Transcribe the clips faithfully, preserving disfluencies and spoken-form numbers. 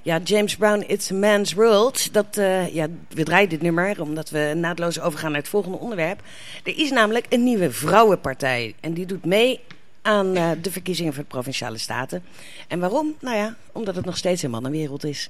Ja, James Brown, It's a Man's World. Dat, uh, ja, we draaien dit nummer omdat we naadloos overgaan naar het volgende onderwerp. Er is namelijk een nieuwe vrouwenpartij. En die doet mee aan uh, de verkiezingen voor de Provinciale Staten. En waarom? Nou ja, omdat het nog steeds een mannenwereld is.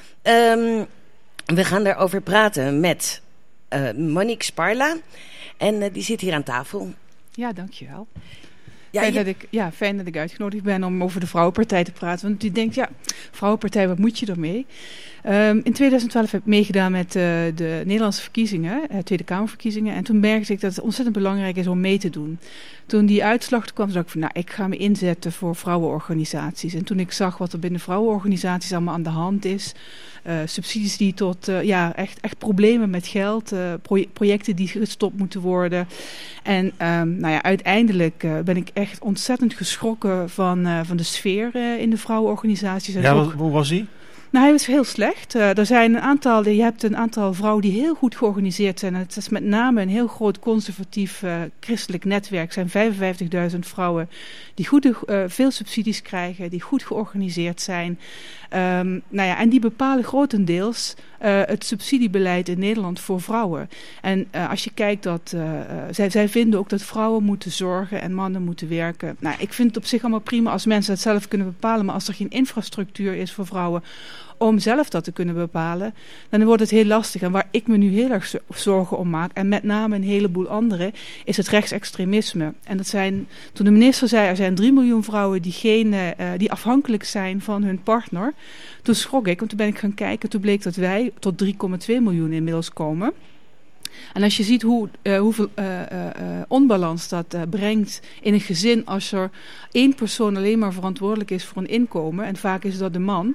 Um, we gaan daarover praten met uh, Monique Sparla. En uh, die zit hier aan tafel. Ja, dankjewel. Ja, fijn, je... dat ik, ja, fijn dat ik uitgenodigd ben om over de Vrouwenpartij te praten. Want u denkt, ja, Vrouwenpartij, wat moet je ermee? Um, in tweeduizend twaalf heb ik meegedaan met uh, de Nederlandse verkiezingen, uh, Tweede Kamerverkiezingen. En toen merkte ik dat het ontzettend belangrijk is om mee te doen. Toen die uitslag kwam, dacht ik van, nou, ik ga me inzetten voor vrouwenorganisaties. En toen ik zag wat er binnen vrouwenorganisaties allemaal aan de hand is, uh, subsidies die tot, uh, ja, echt, echt problemen met geld, uh, pro- projecten die gestopt moeten worden. En um, nou ja, uiteindelijk uh, ben ik echt ontzettend geschrokken van, uh, van de sfeer uh, in de vrouwenorganisaties. En ja, ook, hoe was die? Nou, hij was heel slecht. Uh, er zijn een aantal, je hebt een aantal vrouwen die heel goed georganiseerd zijn. En het is met name een heel groot conservatief uh, christelijk netwerk. Er zijn vijfenvijftigduizend vrouwen die goed, uh, veel subsidies krijgen, die goed georganiseerd zijn. Um, nou ja, en die bepalen grotendeels uh, het subsidiebeleid in Nederland voor vrouwen. En uh, als je kijkt dat uh, uh, zij, zij vinden ook dat vrouwen moeten zorgen en mannen moeten werken. Nou, ik vind het op zich allemaal prima als mensen dat zelf kunnen bepalen. Maar als er geen infrastructuur is voor vrouwen om zelf dat te kunnen bepalen, dan wordt het heel lastig. En waar ik me nu heel erg zorgen om maak, en met name een heleboel anderen, is het rechtsextremisme. En dat zijn, toen de minister zei, er zijn drie miljoen vrouwen die, geen, uh, die afhankelijk zijn van hun partner. Toen schrok ik, want toen ben ik gaan kijken, toen bleek dat wij tot drie komma twee miljoen inmiddels komen. En als je ziet hoe, uh, hoeveel uh, uh, onbalans dat uh, brengt in een gezin als er één persoon alleen maar verantwoordelijk is voor een inkomen, en vaak is dat de man.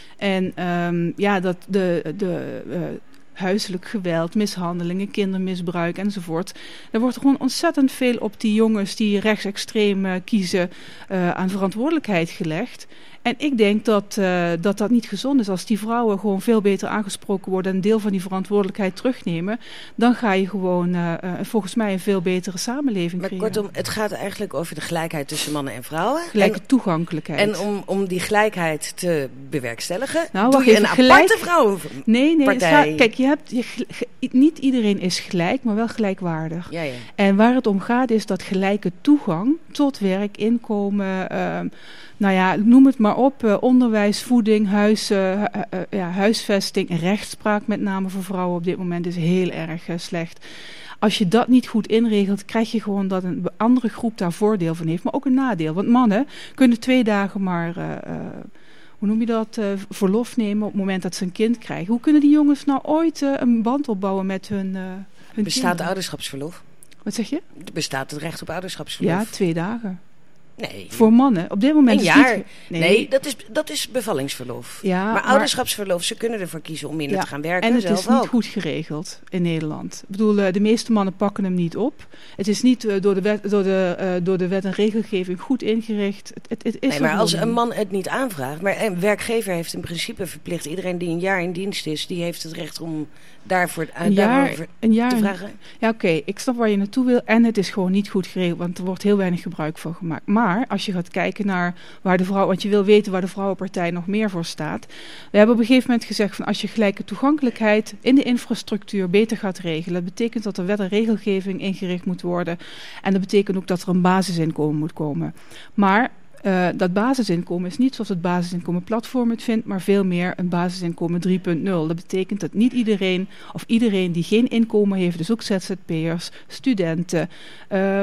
En um, ja, dat de, de uh, huiselijk geweld, mishandelingen, kindermisbruik enzovoort. Er wordt gewoon ontzettend veel op die jongens die rechtsextreem uh, kiezen uh, aan verantwoordelijkheid gelegd. En ik denk dat, uh, dat dat niet gezond is. Als die vrouwen gewoon veel beter aangesproken worden en een deel van die verantwoordelijkheid terugnemen, dan ga je gewoon uh, uh, volgens mij een veel betere samenleving maar creëren. Kortom, het gaat eigenlijk over de gelijkheid tussen mannen en vrouwen. Gelijke en, toegankelijkheid. En om, om die gelijkheid te bewerkstelligen, nou, doe je een gelijk... aparte vrouwenpartij. Nee, nee. Het gaat, kijk, je hebt, je, ge, niet iedereen is gelijk, maar wel gelijkwaardig. Ja, ja. En waar het om gaat is dat gelijke toegang tot werk, inkomen, uh, nou ja, noem het maar op, uh, onderwijs, voeding, huis, uh, uh, uh, ja, huisvesting, rechtspraak met name voor vrouwen op dit moment is heel erg uh, slecht. Als je dat niet goed inregelt, krijg je gewoon dat een andere groep daar voordeel van heeft, maar ook een nadeel. Want mannen kunnen twee dagen maar, uh, uh, hoe noem je dat, uh, verlof nemen op het moment dat ze een kind krijgen. Hoe kunnen die jongens nou ooit uh, een band opbouwen met hun, uh, hun Bestaat kinderen? ouderschapsverlof? Wat zeg je? Bestaat het recht op ouderschapsverlof? Ja, twee dagen. Nee. Voor mannen. Op dit moment een is jaar. niet... Nee, nee dat, is, dat is bevallingsverlof. Ja, maar, maar ouderschapsverlof, ze kunnen ervoor kiezen om minder ja, te gaan werken. En het zelf is niet ook. goed geregeld in Nederland. Ik bedoel, de meeste mannen pakken hem niet op. Het is niet uh, door, de wet, door, de, uh, door de wet en regelgeving goed ingericht. Het, het, het is nee, maar als een man het niet aanvraagt, maar een werkgever heeft in principe verplicht, iedereen die een jaar in dienst is, die heeft het recht om daarvoor een jaar, een jaar, te vragen. Ja, oké, okay, ik snap waar je naartoe wil. En het is gewoon niet goed geregeld, want er wordt heel weinig gebruik van gemaakt. Maar als je gaat kijken naar waar de vrouw, want je wil weten waar de Vrouwenpartij nog meer voor staat. We hebben op een gegeven moment gezegd van als je gelijke toegankelijkheid in de infrastructuur beter gaat regelen, dat betekent dat er wet en regelgeving ingericht moet worden. En dat betekent ook dat er een basisinkomen moet komen. Maar Uh, dat basisinkomen is niet zoals het basisinkomen platform het vindt, maar veel meer een basisinkomen drie punt nul. Dat betekent dat niet iedereen, of iedereen die geen inkomen heeft, dus ook Z Z P'ers, studenten, uh,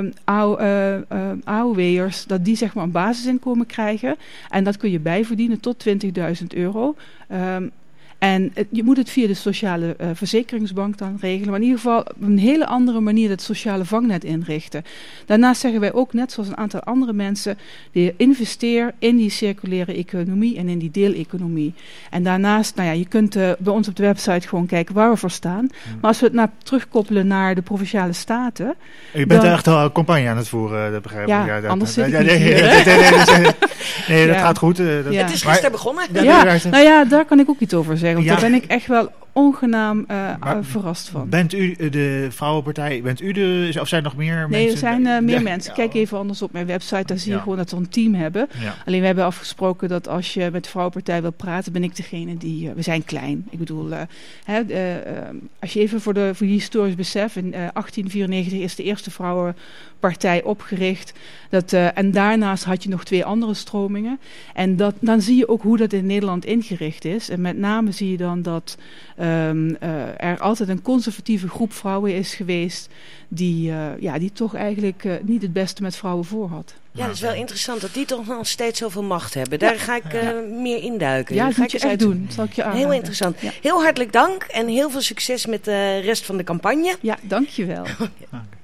A O W'ers, dat die zeg maar een basisinkomen krijgen. En dat kun je bijverdienen tot twintigduizend euro. Um, En het, je moet het via de sociale uh, verzekeringsbank dan regelen. Maar in ieder geval op een hele andere manier het sociale vangnet inrichten. Daarnaast zeggen wij ook, net zoals een aantal andere mensen, die investeer in die circulaire economie en in die deeleconomie. En daarnaast, nou ja, je kunt uh, bij ons op de website gewoon kijken waar we voor staan. Hmm. Maar als we het nou terugkoppelen naar de Provinciale Staten. Je bent dan, echt al een campagne aan het voeren, dat begrijp ik. Ja, ja, dat, anders dat, zit ja, ik nee, niet nee, hier, nee, nee, nee, nee, dat ja. gaat goed. Uh, dat, ja. Het is gisteren begonnen. Ja, ja, nou ja, daar kan ik ook iets over zeggen. Want ja. daar ben ik echt wel ongenaam uh, Maar uh, verrast van. Bent u de Vrouwenpartij, bent u de, of zijn er nog meer nee, mensen? Nee, er zijn uh, meer ja, mensen. ja. Kijk even anders op mijn website, daar zie je Ja. gewoon dat we een team hebben. Ja. Alleen we hebben afgesproken dat als je met de Vrouwenpartij wil praten, ben ik degene die... Uh, we zijn klein. Ik bedoel, uh, hè, uh, uh, als je even voor, de, voor je historisch besef, in uh, achttien vierennegentig is de eerste Vrouwenpartij opgericht. Dat, uh, en daarnaast had je nog twee andere stromingen. En dat, dan zie je ook hoe dat in Nederland ingericht is. En met name zie je dan dat um, uh, er altijd een conservatieve groep vrouwen is geweest die, uh, ja, die toch eigenlijk uh, niet het beste met vrouwen voor had. Ja, dat is wel interessant dat die toch nog steeds zoveel macht hebben. Daar ja. ga ik uh, ja. meer induiken. Ja, dat ga moet je echt doen. Dat zal ik je aanraden. Heel interessant. Ja. Heel hartelijk dank en heel veel succes met de rest van de campagne. Ja, dank je wel. Okay.